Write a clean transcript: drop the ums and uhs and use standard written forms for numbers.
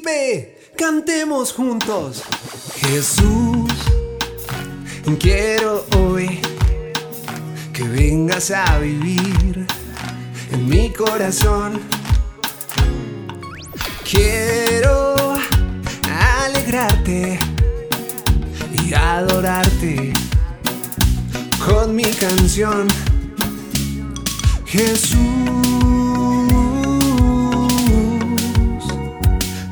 Ve, cantemos juntos. Jesús, quiero hoy que vengas a vivir en mi corazón. Quiero alegrarte y adorarte con mi canción. Jesús,